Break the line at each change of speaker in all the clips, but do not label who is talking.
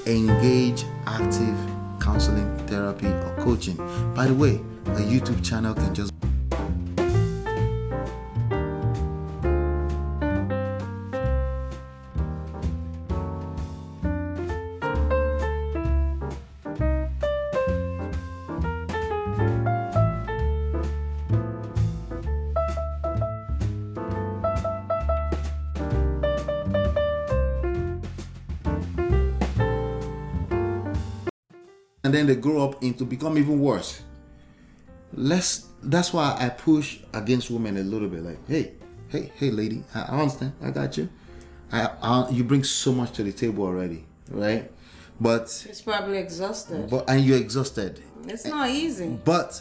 engage active counseling, therapy, or coaching. By the way, a YouTube channel can just and then they grow up into become even worse. That's why I push against women a little bit. Like, hey, lady, I understand, I got you. You bring so much to the table already, right? But
it's probably exhausted.
And you're exhausted.
It's not easy.
But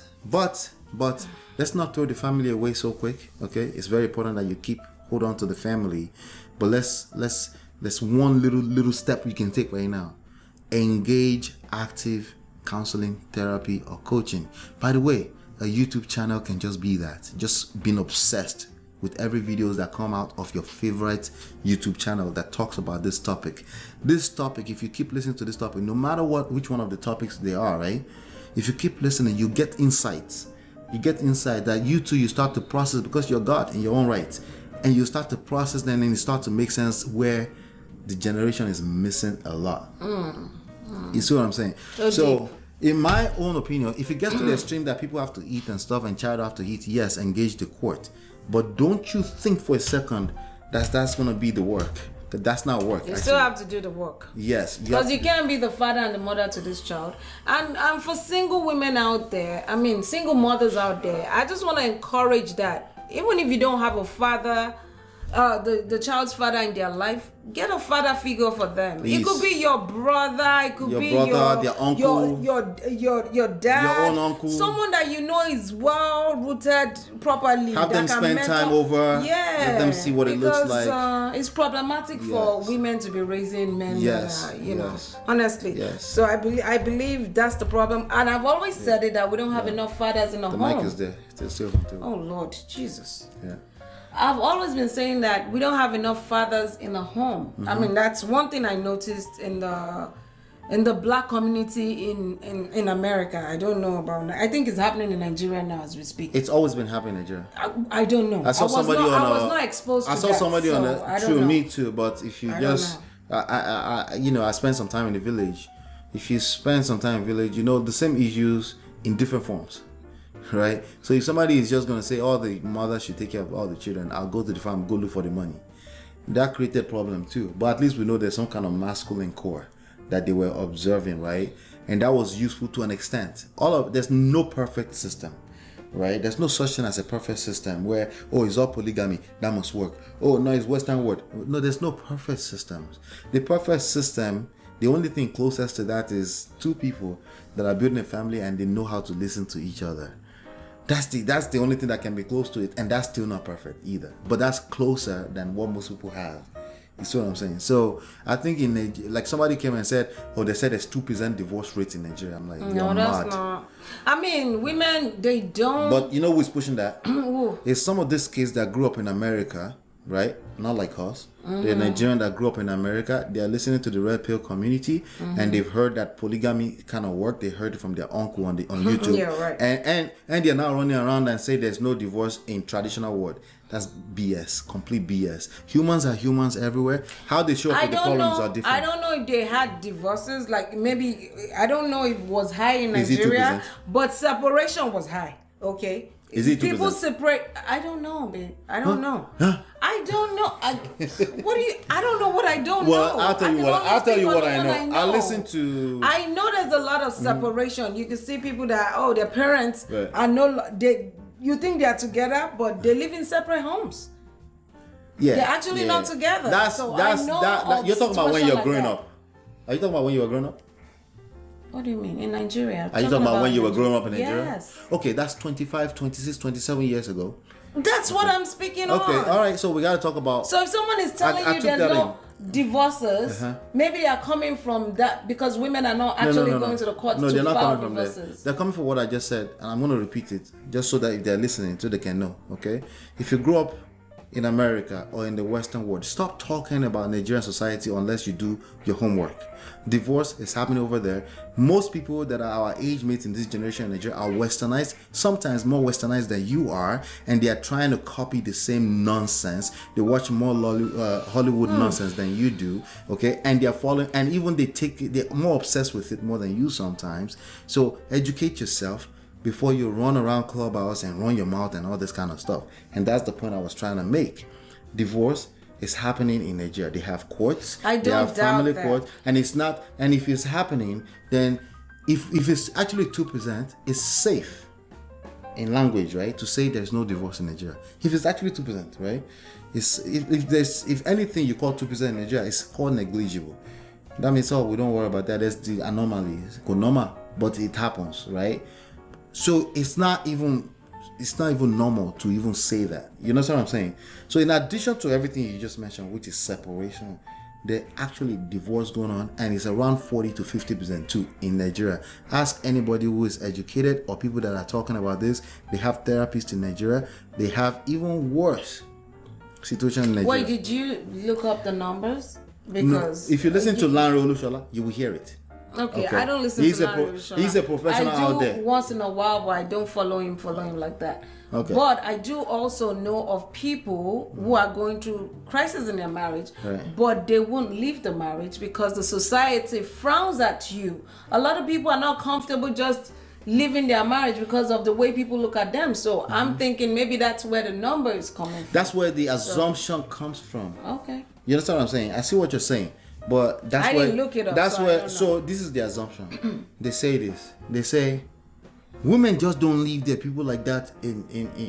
let's not throw the family away so quick. Okay, it's very important that you hold on to the family. But let's one little step you can take right now. Engage active counseling, therapy, or coaching. By the way, a YouTube channel can just be that. Just being obsessed with every videos that come out of your favorite YouTube channel that talks about this topic. This topic, if you keep listening to this topic, no matter which one of the topics they are, right? If you keep listening, you get insights. You get insight that you start to process because you're God in your own right. And you start to process them and it starts to make sense where the generation is missing a lot. You see what I'm saying? So in my own opinion, if it gets to the extreme that people have to eat and stuff and child have to eat, yes, engage the court. But don't you think for a second that's going to be the work. Because that's not work.
You still have to do the work.
Yes.
Because you can't be the father and the mother to this child. And for single women out there, single mothers out there, I just want to encourage that. Even if you don't have a father, the child's father in their life, get a father figure for them. Please. It could be your brother, it could be
their uncle,
your dad,
your own uncle,
someone that you know is well rooted properly.
Have them spend time over. Let them see what it looks like.
It's problematic for women to be raising men. Honestly.
Yes.
So I believe that's the problem, and I've always said it that we don't have enough fathers in the home.
The mic is there. It's still too.
Oh Lord Jesus.
Yeah.
I've always been saying that we don't have enough fathers in the home. That's one thing I noticed in the black community in America. I don't know about that. I think it's happening in Nigeria now as we speak.
It's always been happening in Nigeria.
I don't know. I was not exposed to that.
I saw somebody on a true me too, but if you I spent some time in the village. If you spend some time in the village, the same issues in different forms. Right? So if somebody is just going to say all the mothers should take care of all the children, I'll go to the farm, go look for the money. That created problem too. But at least we know there's some kind of masculine core that they were observing, right? And that was useful to an extent. There's no perfect system, right? There's no such thing as a perfect system where, it's all polygamy, that must work. Oh, no, it's Western world. No, there's no perfect systems. The perfect system, the only thing closest to that is two people that are building a family and they know how to listen to each other. That's the only thing that can be close to it, and that's still not perfect either. But that's closer than what most people have. You see what I'm saying? So I think in Nigeria, like somebody came and said, they said there's 2% divorce rate in Nigeria. I'm like,
no, that's not. Women, they don't.
But you know who's pushing that? It's some of these kids that grew up in America, right? Not like us. They're Nigerian that grew up in America. They are listening to the Red Pill community, and they've heard that polygamy kind of work. They heard it from their uncle on YouTube.
Yeah, right.
And they're now running around and say there's no divorce in traditional world. That's BS, complete BS. Humans are humans everywhere. How they show up with the problems are different.
I don't know if they had divorces. Like maybe I don't know if it was high in Nigeria, but separation was high. Okay.
Is it 2%?
People separate? I don't know, babe. I don't know.
Huh?
I don't know. I don't know what I don't know.
Well, I'll tell you what I know. I listen to.
I know there's a lot of separation. You can see people that their parents are you think they are together, but they live in separate homes.
Yeah,
they're actually not together.
You're talking about when you're growing up. Are you talking about when you were growing up?
What do you mean? In Nigeria?
Are you talking about when you were growing up in Nigeria?
Yes.
Okay, that's 25, 26, 27 years ago.
That's what I'm speaking on.
Okay, all right. So we got to talk about...
So if someone is telling you there's no divorces, maybe they are coming from that because women are not actually going to the court to file divorces.
They're coming from what I just said, and I'm going to repeat it just so that if they're listening, so they can know, okay? If you grew up in America or in the Western world, stop talking about Nigerian society unless you do your homework. Divorce is happening over there. Most people that are our age mates in this generation in Nigeria are westernized, sometimes more westernized than you are, and they are trying to copy the same nonsense. They watch more Hollywood nonsense than you do, okay? And they are following, and even they're more obsessed with it more than you sometimes. So educate yourself before you run around Clubhouse and run your mouth and all this kind of stuff. And that's the point I was trying to make. Divorce is happening in Nigeria. They have courts.
I don't
they have family
doubt that.
courts, and it's not. And if it's happening, then if it's actually 2%, it's safe in language, right? To say there's no divorce in Nigeria. If it's actually 2%, right? It's if anything you call 2% in Nigeria, it's called negligible. That means we don't worry about that. There's the anomaly. It's normal, but it happens, right? So it's not even normal to even say that. You know what I'm saying? So in addition to everything you just mentioned, which is separation, there actually divorce going on, and it's around 40 to 50% too in Nigeria. Ask anybody who is educated or people that are talking about this. They have therapists in Nigeria. They have even worse situation in Nigeria.
Wait, did you look up the numbers? Because
if you listen to Lanre Olushola, you will hear it.
Okay, I don't listen to Lanre Olushola.
He's a professional out there.
I do once in a while, but I don't follow him like that.
Okay.
But I do also know of people who are going through crisis in their marriage, but they won't leave the marriage because the society frowns at you. A lot of people are not comfortable just leaving their marriage because of the way people look at them. So I'm thinking maybe that's where the number is coming from.
That's where the assumption comes from.
Okay.
You understand what I'm saying? I see what you're saying. But that's
I didn't look it up.
That's where. So this is the assumption. They say this. They say women just don't leave their people like that in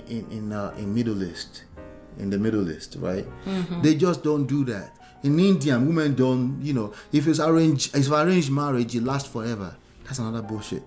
Middle East, in the Middle East, right? Mm-hmm. They just don't do that. In India, women don't. You know, if it's arranged marriage, it lasts forever. That's another bullshit.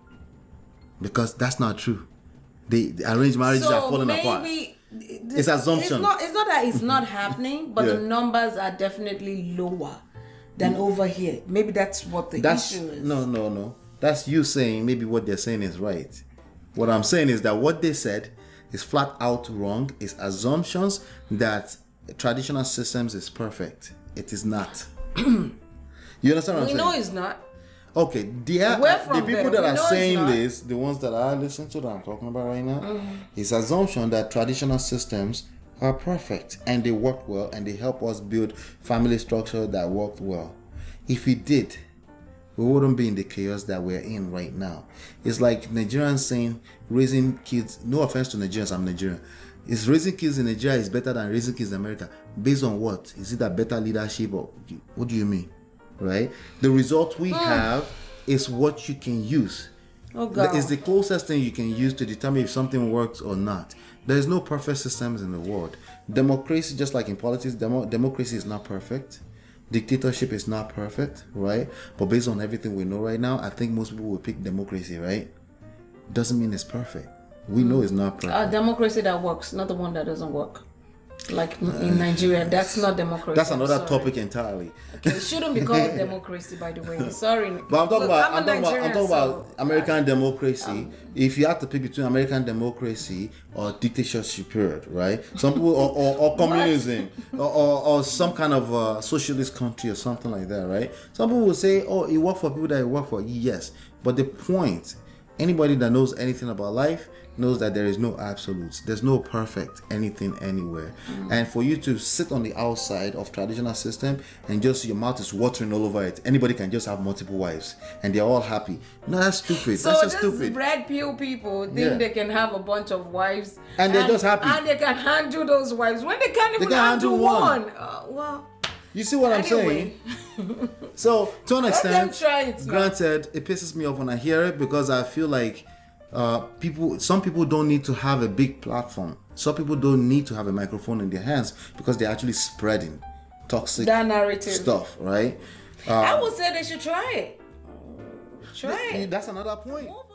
Because that's not true. The arranged marriages are falling apart. It's assumption.
It's not that it's not happening, but the numbers are definitely lower than over here. Maybe that's what the issue is.
No. That's you saying maybe what they're saying is right. What I'm saying is that what they said is flat out wrong. It's assumptions that traditional systems is perfect. It is not. You understand what I'm saying?
We know it's not.
Okay, the people that are saying this, the ones that I listen to that I'm talking about right now, is assumption that traditional systems are perfect and they work well and they help us build family structure that worked well. If we did, we wouldn't be in the chaos that we're in right now. It's like Nigerians saying raising kids, no offense to Nigerians, I'm Nigerian. Is raising kids in Nigeria is better than raising kids in America? Based on what? Is it a better leadership or what do you mean? Right? The result we have is what you can use.
Oh God.
It's the closest thing you can use to determine if something works or not. There is no perfect systems in the world. Democracy, just like in politics, democracy is not perfect. Dictatorship is not perfect, right? But based on everything we know right now, I think most people will pick democracy, right? Doesn't mean it's perfect. We know it's not perfect.
A democracy that works, not the one that doesn't work. Like in Nigeria, that's not democracy.
That's another topic entirely.
Okay, it shouldn't be called democracy, by the way. Sorry.
But I'm talking about American democracy. If you have to pick between American democracy or dictatorship period, right? Some people or communism or some kind of socialist country or something like that, right? Some people will say, "Oh, it worked for people that it worked for." Yes, but the point, anybody that knows anything about life knows that there is no absolutes. There's no perfect anything anywhere. And for you to sit on the outside of traditional system and just your mouth is watering all over it, anybody can just have multiple wives and they're all happy. No, that's stupid.
So
that's just stupid.
Red pill people think they can have a bunch of wives
and they're just happy.
And they can handle those wives when they can't even handle one. Well,
you see what I'm saying? So to an extent, granted, it pisses me off when I hear it because I feel like some people don't need to have a big platform. Some people don't need to have a microphone in their hands because they're actually spreading toxic
narrative
stuff, right?
I would say they should try it.
That's another point.